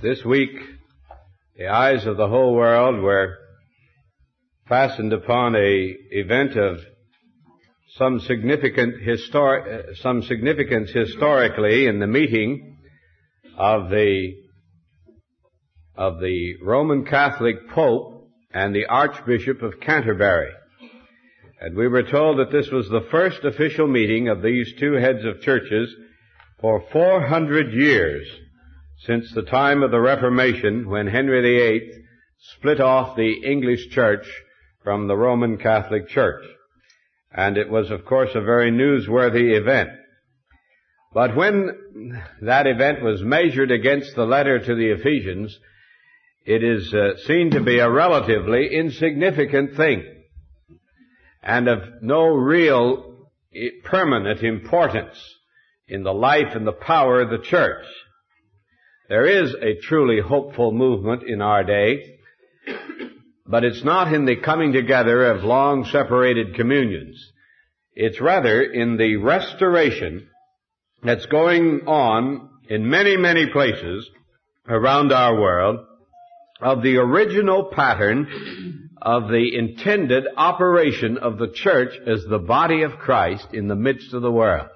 This week, the eyes of the whole world were fastened upon a event of some significance historically in the meeting of the Roman Catholic Pope and the Archbishop of Canterbury. And we were told that this was the first official meeting of these two heads of churches for 400 years since the time of the Reformation, when Henry VIII split off the English Church from the Roman Catholic Church. And it was, of course, a very newsworthy event. But when that event was measured against the letter to the Ephesians, it is seen to be a relatively insignificant thing and of no real permanent importance in the life and the power of the church. There is a truly hopeful movement in our day, but it's not in the coming together of long separated communions. It's rather in the restoration that's going on in many, many places around our world of the original pattern of the intended operation of the church as the body of Christ in the midst of the world.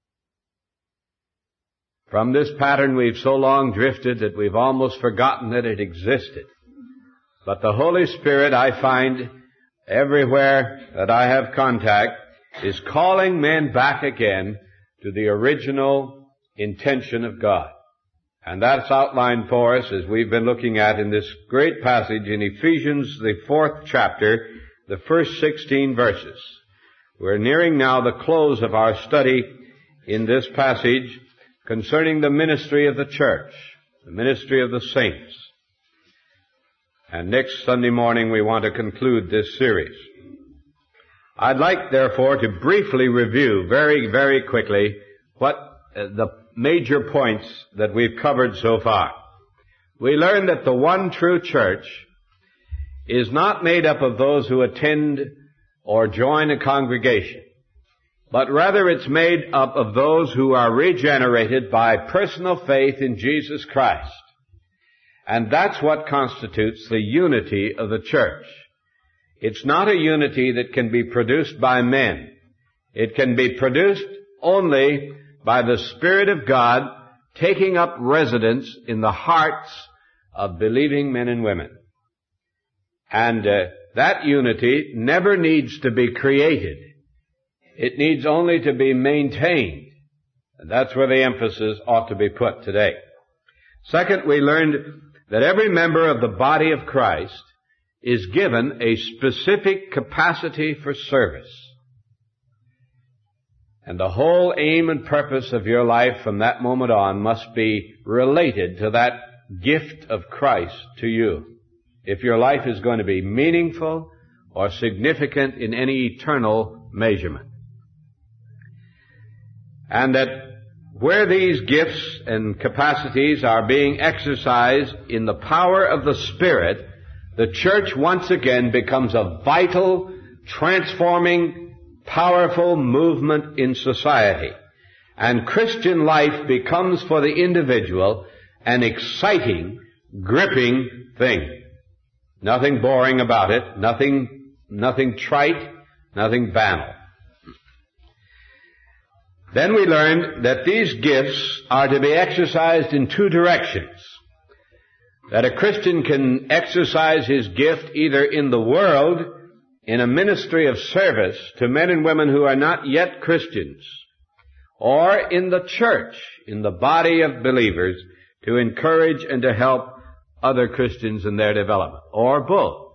From this pattern we've so long drifted that we've almost forgotten that it existed. But the Holy Spirit, I find everywhere that I have contact, is calling men back again to the original intention of God. And that's outlined for us as we've been looking at in this great passage in Ephesians, the 4th chapter, the first 16 verses. We're nearing now the close of our study in this passage concerning the ministry of the church, the ministry of the saints. And next Sunday morning we want to conclude this series. I'd like, therefore, to briefly review very, very quickly what the major points that we've covered so far. We learned that the one true church is not made up of those who attend or join a congregation, but rather it's made up of those who are regenerated by personal faith in Jesus Christ. And that's what constitutes the unity of the church. It's not a unity that can be produced by men. It can be produced only by the Spirit of God taking up residence in the hearts of believing men and women. And that unity never needs to be created. It needs only to be maintained. And that's where the emphasis ought to be put today. Second, we learned that every member of the body of Christ is given a specific capacity for service. And the whole aim and purpose of your life from that moment on must be related to that gift of Christ to you, if your life is going to be meaningful or significant in any eternal measurement. And that where these gifts and capacities are being exercised in the power of the Spirit, the church once again becomes a vital, transforming, powerful movement in society. And Christian life becomes for the individual an exciting, gripping thing. Nothing boring about it, nothing trite, nothing banal. Then we learned that these gifts are to be exercised in two directions. That a Christian can exercise his gift either in the world, in a ministry of service to men and women who are not yet Christians, or in the church, in the body of believers, to encourage and to help other Christians in their development, or both.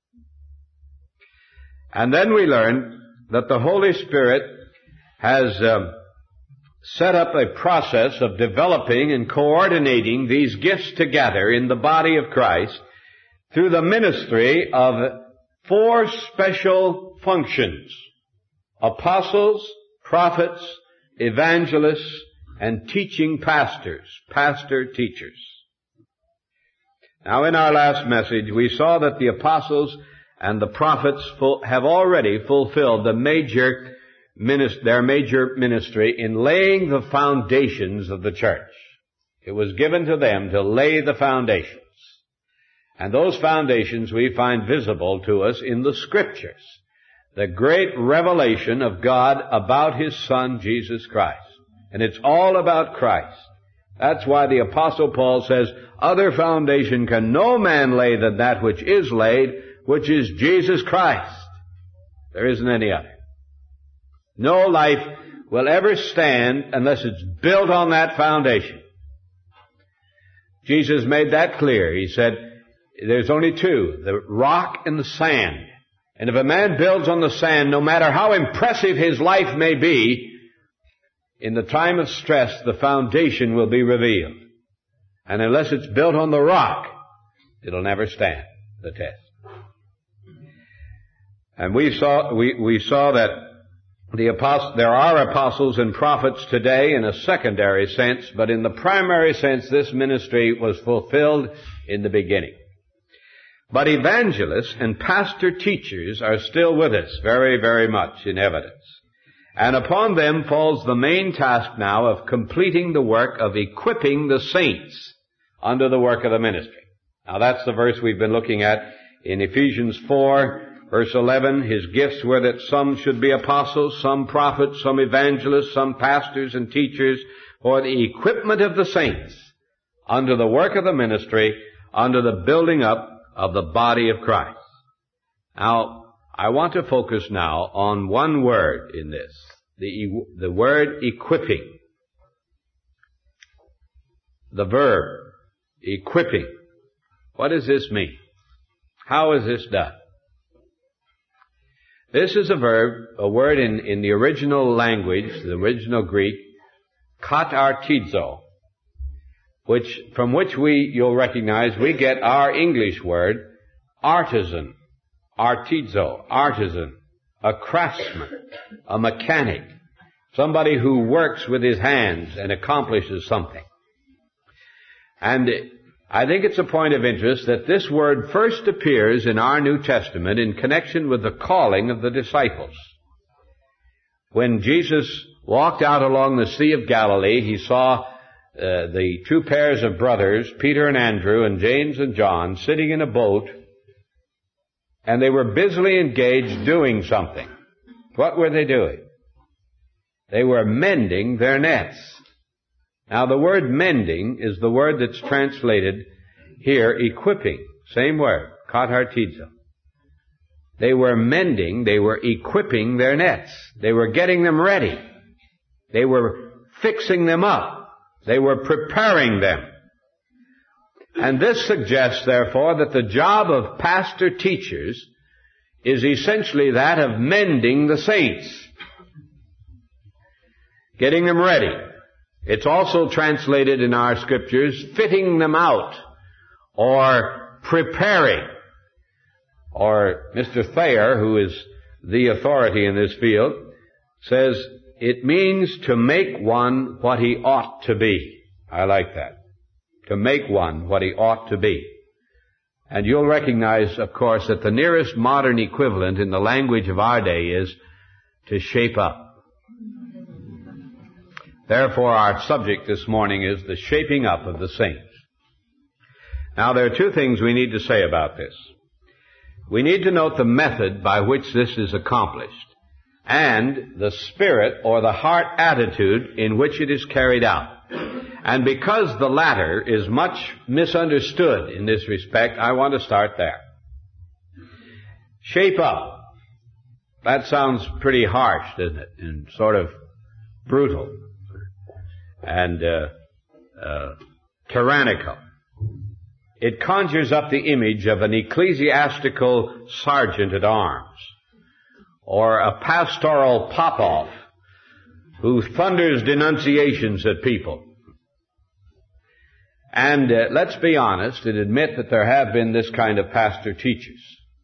And then we learned that the Holy Spirit has set up a process of developing and coordinating these gifts together in the body of Christ through the ministry of 4 special functions: apostles, prophets, evangelists, and teaching pastors, pastor-teachers. Now, in our last message, we saw that the apostles and the prophets have already fulfilled their major ministry in laying the foundations of the church. It was given to them to lay the foundations. And those foundations we find visible to us in the Scriptures. The great revelation of God about His Son, Jesus Christ. And it's all about Christ. That's why the Apostle Paul says, other foundation can no man lay than that which is laid, which is Jesus Christ. There isn't any other. No life will ever stand unless it's built on that foundation. Jesus made that clear. He said, there's only two, the rock and the sand. And if a man builds on the sand, no matter how impressive his life may be, in the time of stress, the foundation will be revealed. And unless it's built on the rock, it'll never stand the test. And we saw that there are apostles and prophets today in a secondary sense, but in the primary sense, this ministry was fulfilled in the beginning. But evangelists and pastor teachers are still with us very, very much in evidence. And upon them falls the main task now of completing the work of equipping the saints under the work of the ministry. Now that's the verse we've been looking at in Ephesians 4, verse 11. His gifts were that some should be apostles, some prophets, some evangelists, some pastors and teachers, for the equipment of the saints under the work of the ministry, under the building up of the body of Christ. Now, I want to focus now on one word in this, the word equipping. The verb, equipping. What does this mean? How is this done? This is a word in the original language, the original Greek, katartizo, from which you'll recognize, we get our English word, artisan. Artizo, artisan, a craftsman, a mechanic, somebody who works with his hands and accomplishes something. And I think it's a point of interest that this word first appears in our New Testament in connection with the calling of the disciples. When Jesus walked out along the Sea of Galilee, he saw the two pairs of brothers, Peter and Andrew and James and John, sitting in a boat, and they were busily engaged doing something. What were they doing? They were mending their nets. Now the word mending is the word that's translated here, equipping. Same word, katartizo. They were mending, they were equipping their nets. They were getting them ready. They were fixing them up. They were preparing them. And this suggests, therefore, that the job of pastor teachers is essentially that of mending the saints. Getting them ready. It's also translated in our scriptures, fitting them out, or preparing. Or Mr. Thayer, who is the authority in this field, says it means to make one what he ought to be. I like that. To make one what he ought to be. And you'll recognize, of course, that the nearest modern equivalent in the language of our day is to shape up. Therefore, our subject this morning is the shaping up of the saints. Now, there are two things we need to say about this. We need to note the method by which this is accomplished and the spirit or the heart attitude in which it is carried out. And because the latter is much misunderstood in this respect, I want to start there. Shape up. That sounds pretty harsh, doesn't it? And sort of brutal and tyrannical. It conjures up the image of an ecclesiastical sergeant at arms or a pastoral pop-off who thunders denunciations at people. And let's be honest and admit that there have been this kind of pastor teachers.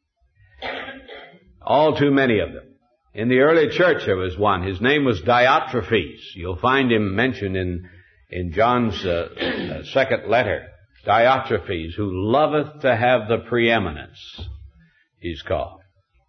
All too many of them. In the early church there was one. His name was Diotrephes. You'll find him mentioned in John's second letter. Diotrephes, who loveth to have the preeminence, he's called.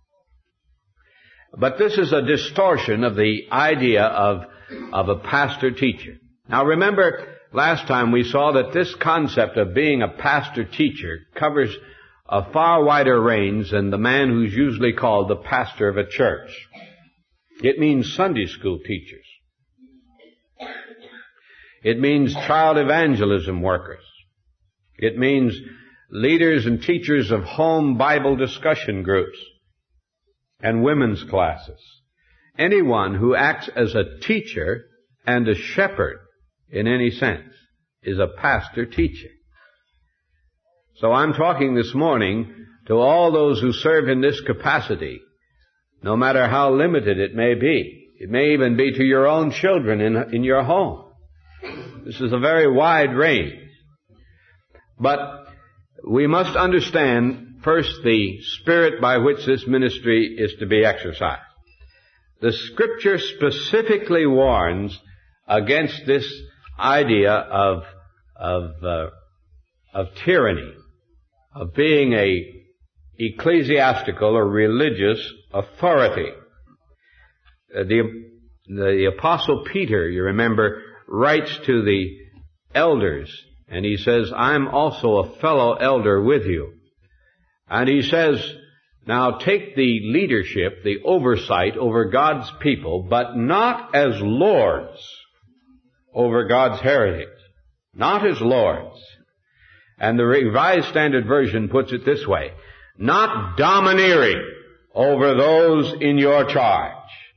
But this is a distortion of the idea of a pastor teacher. Now remember, last time we saw that this concept of being a pastor-teacher covers a far wider range than the man who's usually called the pastor of a church. It means Sunday school teachers. It means child evangelism workers. It means leaders and teachers of home Bible discussion groups and women's classes. Anyone who acts as a teacher and a shepherd in any sense is a pastor-teacher. So I'm talking this morning to all those who serve in this capacity, no matter how limited it may be. It may even be to your own children in your home. This is a very wide range. But we must understand first the spirit by which this ministry is to be exercised. The Scripture specifically warns against this idea of tyranny, of being a ecclesiastical or religious authority. The Apostle Peter, you remember, writes to the elders, and he says, I'm also a fellow elder with you. And he says, now take the leadership, the oversight over God's people, but not as lords over God's heritage. Not as lords. And the Revised Standard Version puts it this way, not domineering over those in your charge.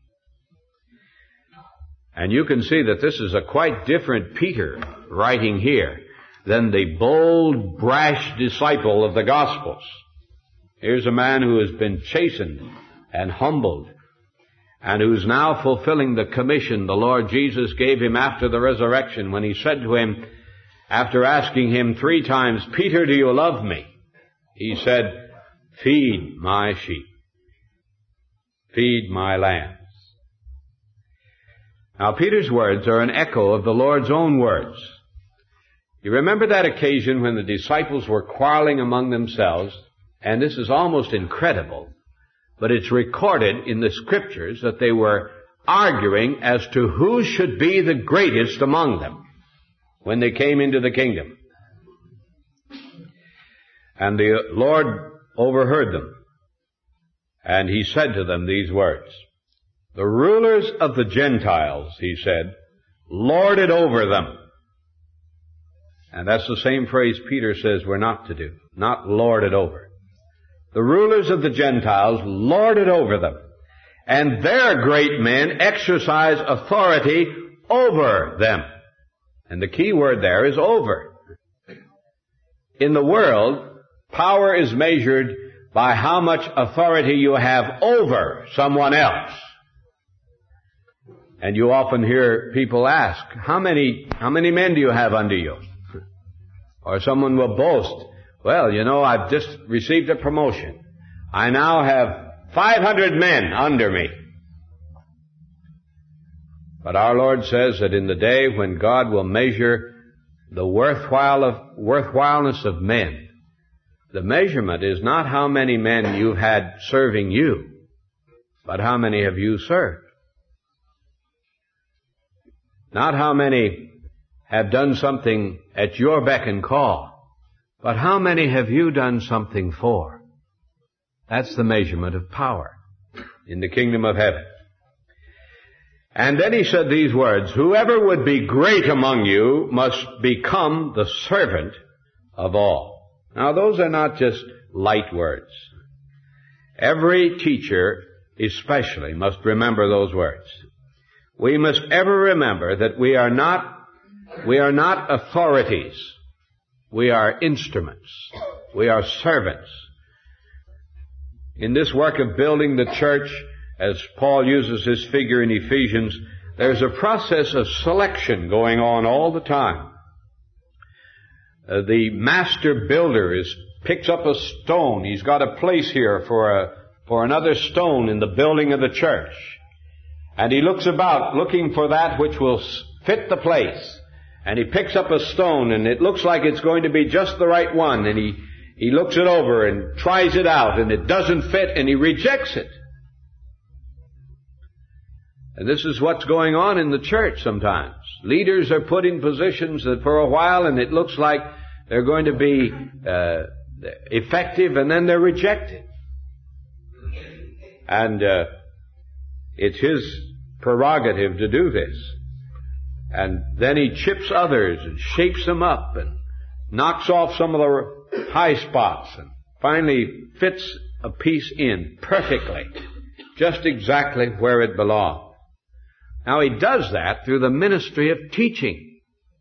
And you can see that this is a quite different Peter writing here than the bold, brash disciple of the Gospels. Here's a man who has been chastened and humbled and who's now fulfilling the commission the Lord Jesus gave him after the resurrection when he said to him, after asking him 3 times, Peter, do you love me? He said, feed my sheep. Feed my lambs. Now, Peter's words are an echo of the Lord's own words. You remember that occasion when the disciples were quarreling among themselves, and this is almost incredible, but it's recorded in the Scriptures that they were arguing as to who should be the greatest among them when they came into the kingdom. And the Lord overheard them, and he said to them these words, the rulers of the Gentiles, he said, lord it over them. And that's the same phrase Peter says we're not to do, not lord it over. The rulers of the Gentiles lord it over them, and their great men exercise authority over them. And the key word there is over. In the world, power is measured by how much authority you have over someone else. And you often hear people ask, how many men do you have under you? Or someone will boast, well, you know, I've just received a promotion. I now have 500 men under me. But our Lord says that in the day when God will measure the worthwhileness of men, the measurement is not how many men you've had serving you, but how many have you served. Not how many have done something at your beck and call, but how many have you done something for? That's the measurement of power in the kingdom of heaven. And then he said these words, whoever would be great among you must become the servant of all. Now those are not just light words. Every teacher especially must remember those words. We must ever remember that we are not authorities. We are instruments. We are servants. In this work of building the church, as Paul uses this figure in Ephesians, there's a process of selection going on all the time. The master builder picks up a stone. He's got a place here for another stone in the building of the church. And he looks about looking for that which will fit the place. And he picks up a stone and it looks like it's going to be just the right one. And he looks it over and tries it out and it doesn't fit and he rejects it. And this is what's going on in the church sometimes. Leaders are put in positions that for a while, and it looks like they're going to be effective, and then they're rejected. And it's his prerogative to do this. And then he chips others and shapes them up and knocks off some of the high spots and finally fits a piece in perfectly, just exactly where it belongs. Now he does that through the ministry of teaching.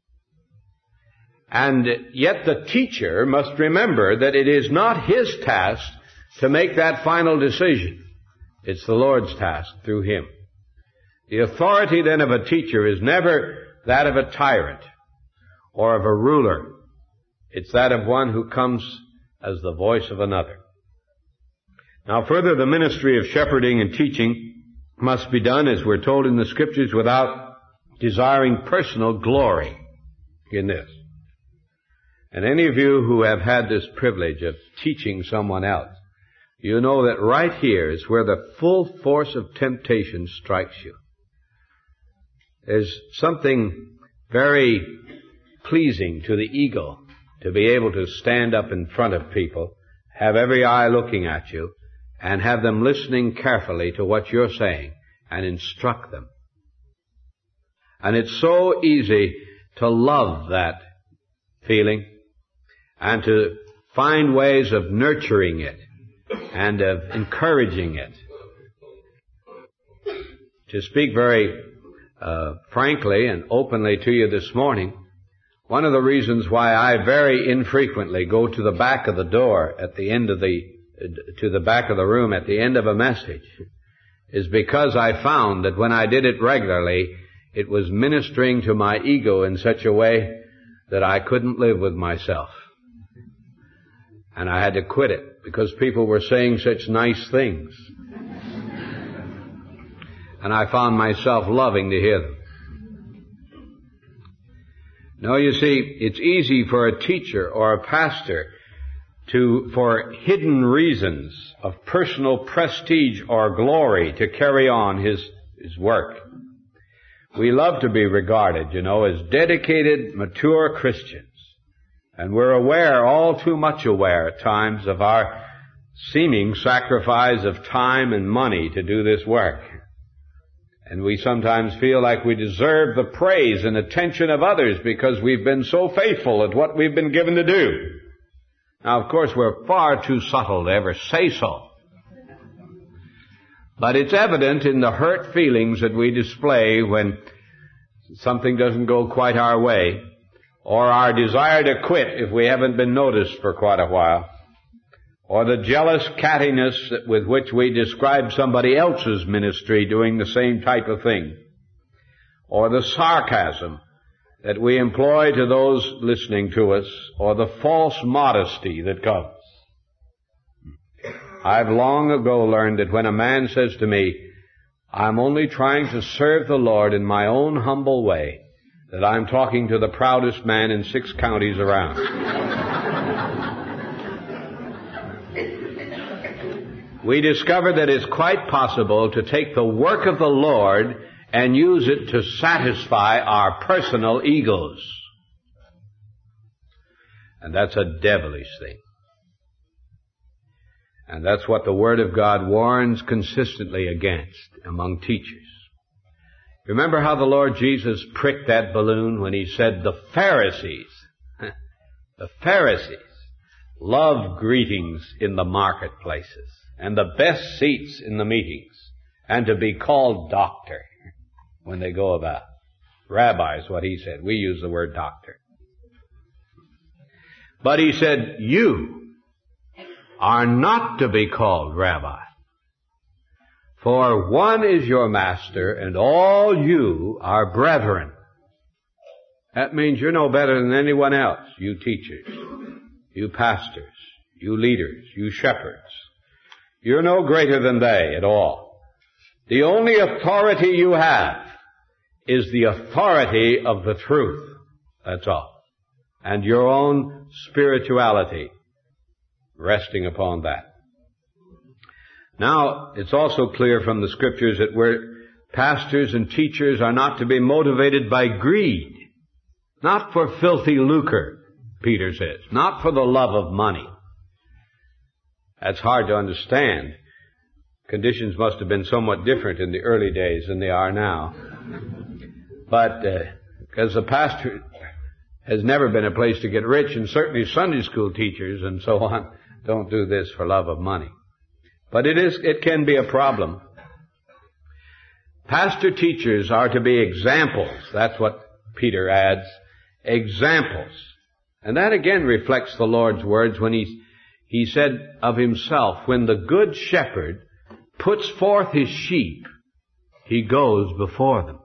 And yet the teacher must remember that it is not his task to make that final decision. It's the Lord's task through him. The authority then of a teacher is never that of a tyrant or of a ruler. It's that of one who comes as the voice of another. Now further, the ministry of shepherding and teaching must be done, as we're told in the Scriptures, without desiring personal glory in this. And any of you who have had this privilege of teaching someone else, you know that right here is where the full force of temptation strikes you. There's something very pleasing to the ego to be able to stand up in front of people, have every eye looking at you, and have them listening carefully to what you're saying and instruct them. And it's so easy to love that feeling and to find ways of nurturing it and of encouraging it. To speak very frankly and openly to you this morning, one of the reasons why I very infrequently go to the back of the door at the end of to the back of the room at the end of a message is because I found that when I did it regularly, it was ministering to my ego in such a way that I couldn't live with myself. And I had to quit it because people were saying such nice things. And I found myself loving to hear them. No, you see, it's easy for a teacher or a pastor for hidden reasons of personal prestige or glory to carry on his work. We love to be regarded, as dedicated, mature Christians. And we're aware, all too much aware at times, of our seeming sacrifice of time and money to do this work. And we sometimes feel like we deserve the praise and attention of others because we've been so faithful at what we've been given to do. Now, of course, we're far too subtle to ever say so. But it's evident in the hurt feelings that we display when something doesn't go quite our way, or our desire to quit if we haven't been noticed for quite a while, or the jealous cattiness with which we describe somebody else's ministry doing the same type of thing, or the sarcasm that we employ to those listening to us, or the false modesty that comes. I've long ago learned that when a man says to me, I'm only trying to serve the Lord in my own humble way, that I'm talking to the proudest man in 6 counties around. We discover that it's quite possible to take the work of the Lord and use it to satisfy our personal egos. And that's a devilish thing. And that's what the Word of God warns consistently against among teachers. Remember how the Lord Jesus pricked that balloon when he said the Pharisees love greetings in the marketplaces and the best seats in the meetings and to be called doctor when they go about. Rabbi is what he said. We use the word doctor. But he said, you are not to be called rabbi. For one is your master, and all you are brethren. That means you're no better than anyone else, you teachers, you pastors, you leaders, you shepherds. You're no greater than they at all. The only authority you have is the authority of the truth. That's all. And your own spirituality resting upon that. Now, it's also clear from the Scriptures that we're Pastors and teachers are not to be motivated by greed, not for filthy lucre, Peter says, not for the love of money. That's hard to understand. Conditions must have been somewhat different in the early days than they are now. But because the pastor has never been a place to get rich, and certainly Sunday school teachers and so on don't do this for love of money. But it can be a problem. Pastor teachers are to be examples. That's what Peter adds. Examples. And that again reflects the Lord's words when he said of himself, when the good shepherd puts forth his sheep, he goes before them.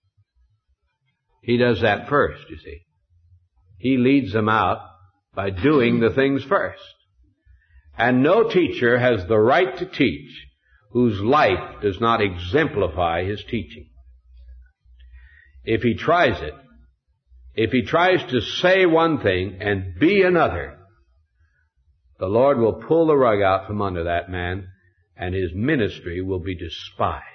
He does that first, you see. He leads them out by doing the things first. And no teacher has the right to teach whose life does not exemplify his teaching. If he tries it, if he tries to say one thing and be another, the Lord will pull the rug out from under that man, and his ministry will be despised.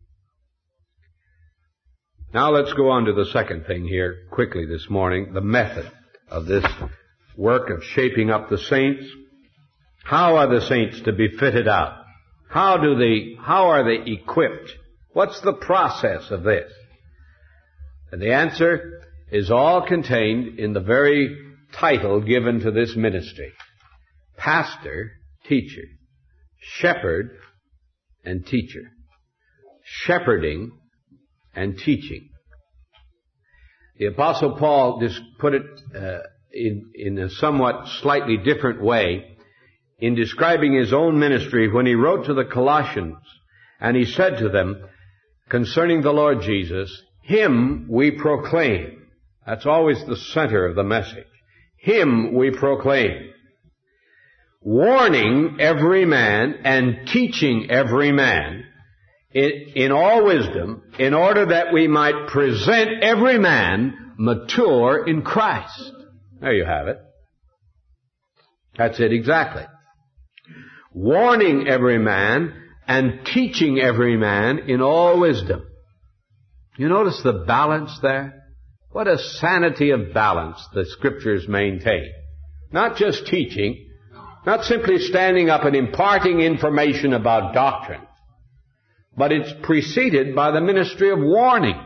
Now let's go on to the second thing here quickly this morning, the method of this work of shaping up the saints. How are the saints to be fitted out? How are they equipped? What's the process of this? And the answer is all contained in the very title given to this ministry. Pastor, teacher. Shepherd and teacher. Shepherding and teaching. The Apostle Paul just put it in a somewhat slightly different way in describing his own ministry when he wrote to the Colossians, and he said to them concerning the Lord Jesus, Him we proclaim. That's always the center of the message. Him we proclaim, warning every man and teaching every man in all wisdom, in order that we might present every man mature in Christ. There you have it. That's it exactly. Warning every man and teaching every man in all wisdom. You notice the balance there? What a sanity of balance the Scriptures maintain. Not just teaching, not simply standing up and imparting information about doctrine, but it's preceded by the ministry of warning.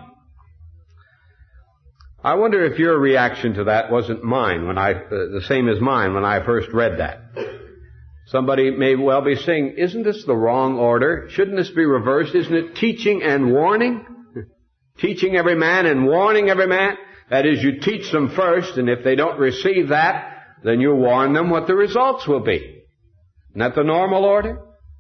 I wonder if your reaction to that wasn't mine the same as mine when I first read that. Somebody may well be saying, isn't this the wrong order? Shouldn't this be reversed? Isn't it teaching and warning? Teaching every man and warning every man? That is, you teach them first, and if they don't receive that, then you warn them what the results will be. Isn't that the normal order?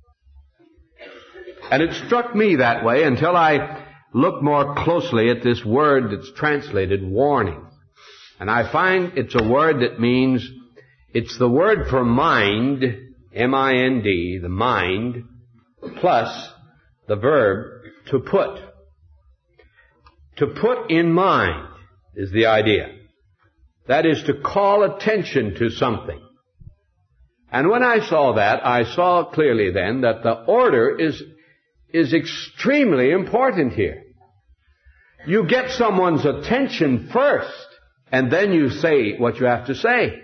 And it struck me that way until I looked more closely at this word that's translated warning. And I find it's a word that means, it's the word for mind, M-I-N-D, the mind, plus the verb to put. To put in mind is the idea. That is to call attention to something. And when I saw that, I saw clearly then that the order is extremely important here. You get someone's attention first, and then you say what you have to say.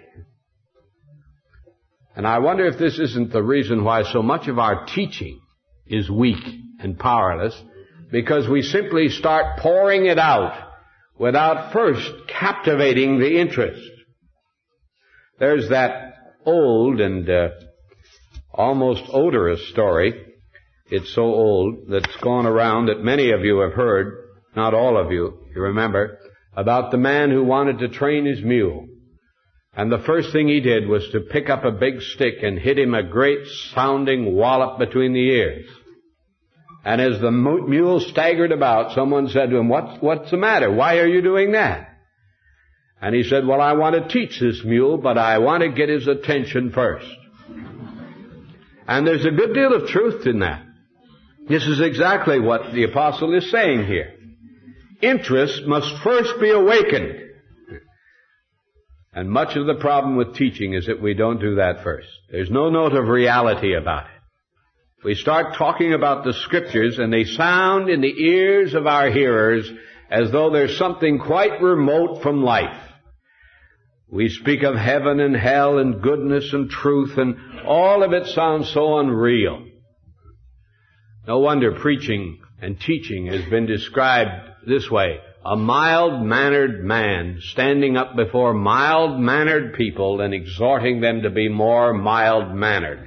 And I wonder if this isn't the reason why so much of our teaching is weak and powerless, because we simply start pouring it out without first captivating the interest. There's that old and almost odorous story. It's so old that's gone around that many of you have heard, not all of you, you remember, about the man who wanted to train his mule. And the first thing he did was to pick up a big stick and hit him a great sounding wallop between the ears. And as the mule staggered about, someone said to him, What's the matter? Why are you doing that? And he said, well, I want to teach this mule, but I want to get his attention first. And there's a good deal of truth in that. This is exactly what the apostle is saying here. Interest must first be awakened. And much of the problem with teaching is that we don't do that first. There's no note of reality about it. We start talking about the Scriptures and they sound in the ears of our hearers as though there's something quite remote from life. We speak of heaven and hell and goodness and truth, and all of it sounds so unreal. No wonder preaching and teaching has been described this way: a mild-mannered man standing up before mild-mannered people and exhorting them to be more mild-mannered.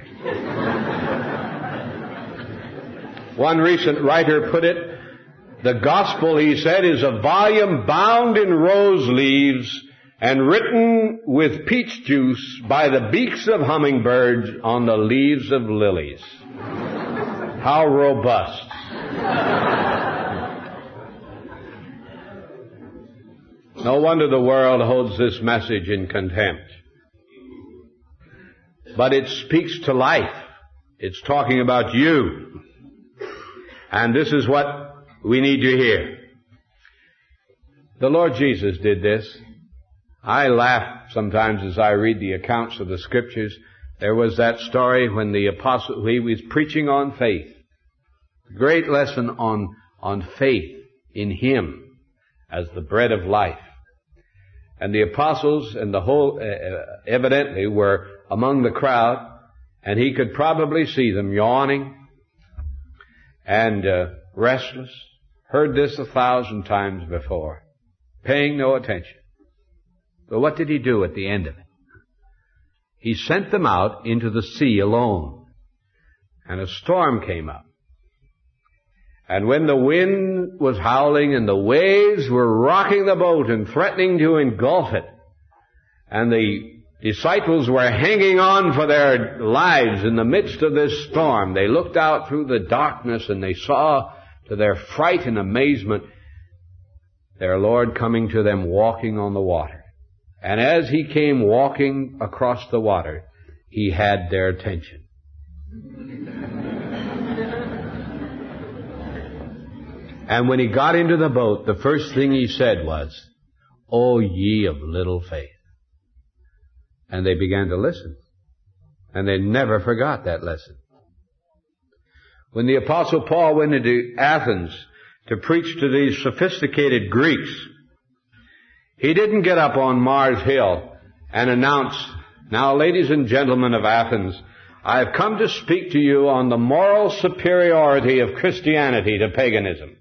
One recent writer put it, the gospel, he said, is a volume bound in rose leaves and written with peach juice by the beaks of hummingbirds on the leaves of lilies. How robust. No wonder the world holds this message in contempt. But it speaks to life. It's talking about you. And this is what we need to hear. The Lord Jesus did this. I laugh sometimes as I read the accounts of the Scriptures. There was that story when the apostle, he was preaching on faith. Great lesson on faith in Him as the bread of life. And the apostles and the whole, evidently were among the crowd, and he could probably see them yawning and restless. Heard this 1,000 times before, paying no attention. But what did he do at the end of it? He sent them out into the sea alone, and a storm came up. And when the wind was howling and the waves were rocking the boat and threatening to engulf it, and the disciples were hanging on for their lives in the midst of this storm, they looked out through the darkness and they saw, to their fright and amazement, their Lord coming to them walking on the water. And as He came walking across the water, He had their attention. And when He got into the boat, the first thing He said was, "O ye of little faith." And they began to listen. And they never forgot that lesson. When the Apostle Paul went into Athens to preach to these sophisticated Greeks, he didn't get up on Mars Hill and announce, "Now, ladies and gentlemen of Athens, I have come to speak to you on the moral superiority of Christianity to paganism."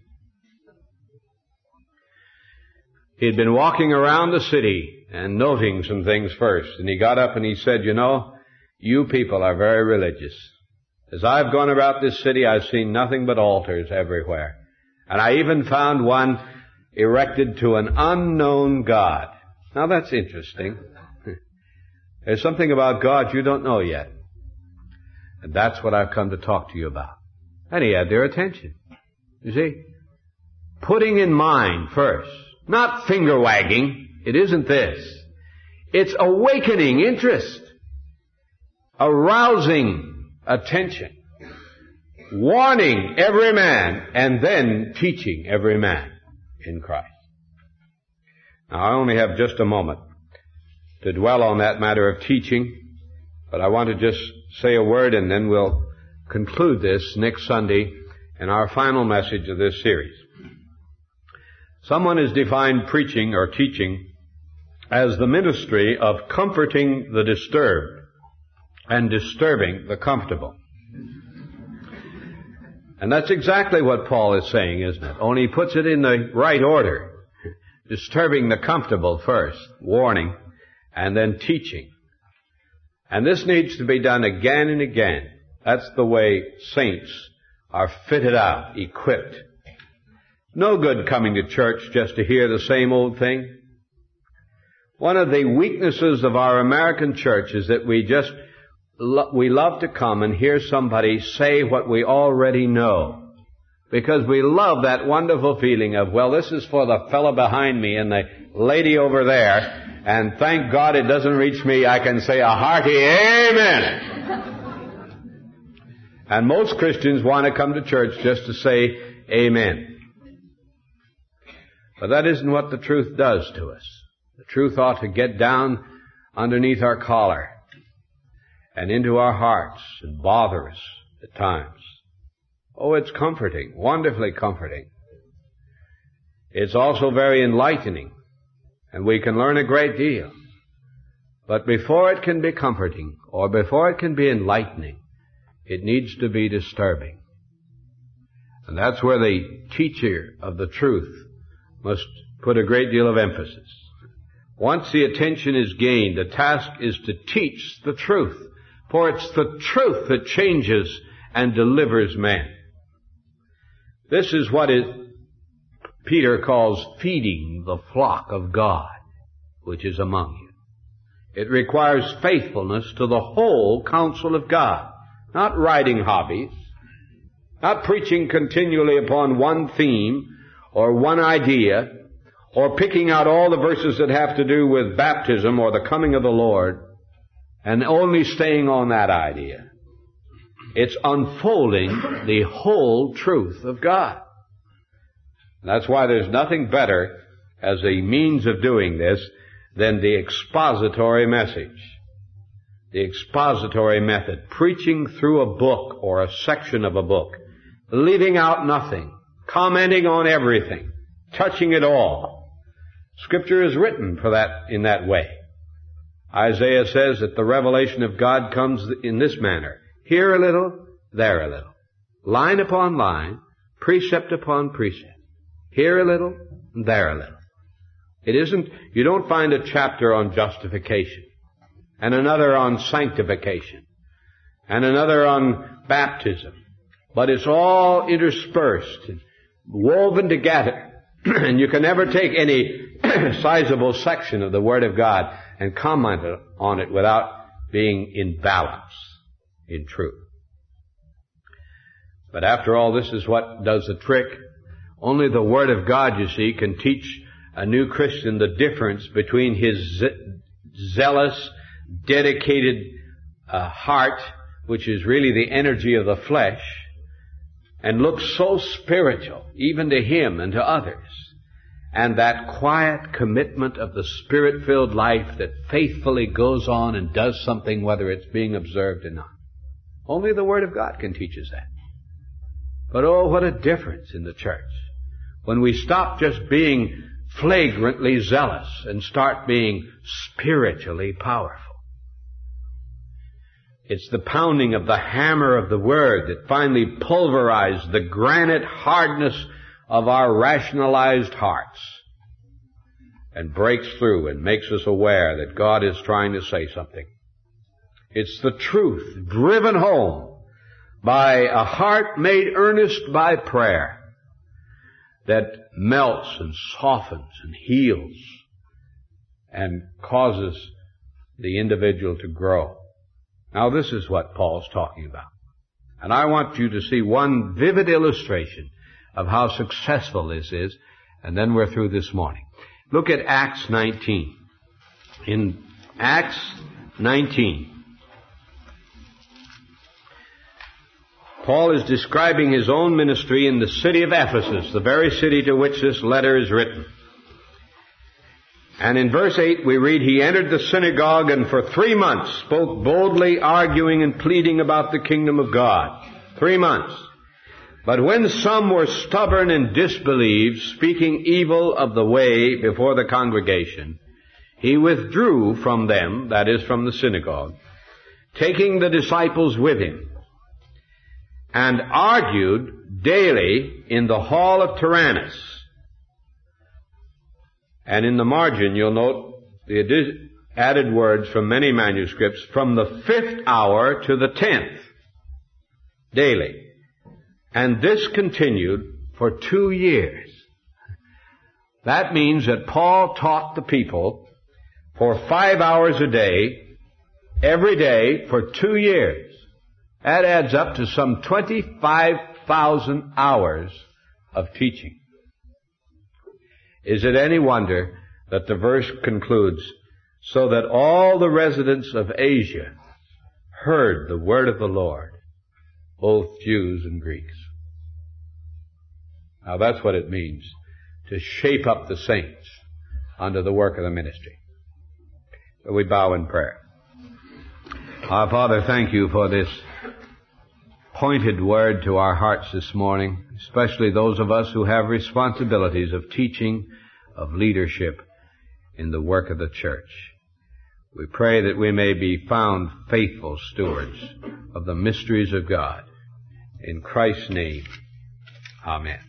He had been walking around the city and noting some things first, and he got up and he said, "You know, you people are very religious. As I've gone about this city, I've seen nothing but altars everywhere. And I even found one erected to an unknown God." Now that's interesting. There's something about God you don't know yet. And that's what I've come to talk to you about. And he had their attention. You see? Putting in mind first. Not finger wagging. It isn't this. It's awakening interest. Arousing attention. Warning every man, and then teaching every man in Christ. Now, I only have just a moment to dwell on that matter of teaching, but I want to just say a word and then we'll conclude this next Sunday in our final message of this series. Someone has defined preaching or teaching as the ministry of comforting the disturbed and disturbing the comfortable. And that's exactly what Paul is saying, isn't it? Only he puts it in the right order. Disturbing the comfortable first, warning, and then teaching. And this needs to be done again and again. That's the way saints are fitted out, equipped. No good coming to church just to hear the same old thing. One of the weaknesses of our American church is that we love to come and hear somebody say what we already know. Because we love that wonderful feeling of, well, this is for the fellow behind me and the lady over there, and thank God it doesn't reach me. I can say a hearty amen. And most Christians want to come to church just to say amen. But that isn't what the truth does to us. The truth ought to get down underneath our collar and into our hearts and bother us at times. Oh, it's comforting, wonderfully comforting. It's also very enlightening, and we can learn a great deal. But before it can be comforting, or before it can be enlightening, it needs to be disturbing. And that's where the teacher of the truth must put a great deal of emphasis. Once the attention is gained, the task is to teach the truth. For it's the truth that changes and delivers man. This is what Peter calls feeding the flock of God, which is among you. It requires faithfulness to the whole counsel of God, not writing hobbies, not preaching continually upon one theme or one idea, or picking out all the verses that have to do with baptism or the coming of the Lord, and only staying on that idea. It's unfolding the whole truth of God. That's why there's nothing better as a means of doing this than the expository message. The expository method. Preaching through a book or a section of a book. Leaving out nothing. Commenting on everything. Touching it all. Scripture is written for that, in that way. Isaiah says that the revelation of God comes in this manner. Here a little, there a little. Line upon line, precept upon precept. Here a little, there a little. It isn't, you don't find a chapter on justification, and another on sanctification, and another on baptism. But it's all interspersed and woven together. And you can never take any sizable section of the Word of God and comment on it without being in balance, in truth. But after all, this is what does the trick. Only the Word of God, you see, can teach a new Christian the difference between his zealous, dedicated heart, which is really the energy of the flesh, and looks so spiritual, even to him and to others, and that quiet commitment of the Spirit-filled life that faithfully goes on and does something whether it's being observed or not. Only the Word of God can teach us that. But oh, what a difference in the church when we stop just being flagrantly zealous and start being spiritually powerful. It's the pounding of the hammer of the Word that finally pulverized the granite hardness of our rationalized hearts and breaks through and makes us aware that God is trying to say something. It's the truth driven home by a heart made earnest by prayer that melts and softens and heals and causes the individual to grow. Now this is what Paul's talking about. And I want you to see one vivid illustration of how successful this is, and then we're through this morning. Look at Acts 19. In Acts 19, Paul is describing his own ministry in the city of Ephesus, the very city to which this letter is written. And in verse 8 we read, he entered the synagogue and for 3 months spoke boldly, arguing and pleading about the kingdom of God. 3 months. But when some were stubborn and disbelieved, speaking evil of the way before the congregation, he withdrew from them, that is, from the synagogue, taking the disciples with him, and argued daily in the hall of Tyrannus. And in the margin, you'll note the added words from many manuscripts, from the 5th hour to the 10th, daily. And this continued for 2 years. That means that Paul taught the people for 5 hours a day, every day, for 2 years. That adds up to some 25,000 hours of teaching. Is it any wonder that the verse concludes, so that all the residents of Asia heard the word of the Lord, both Jews and Greeks. Now that's what it means to shape up the saints under the work of the ministry. So we bow in prayer. Our Father, thank you for this pointed word to our hearts this morning, especially those of us who have responsibilities of teaching, of leadership in the work of the church. We pray that we may be found faithful stewards of the mysteries of God. In Christ's name, amen.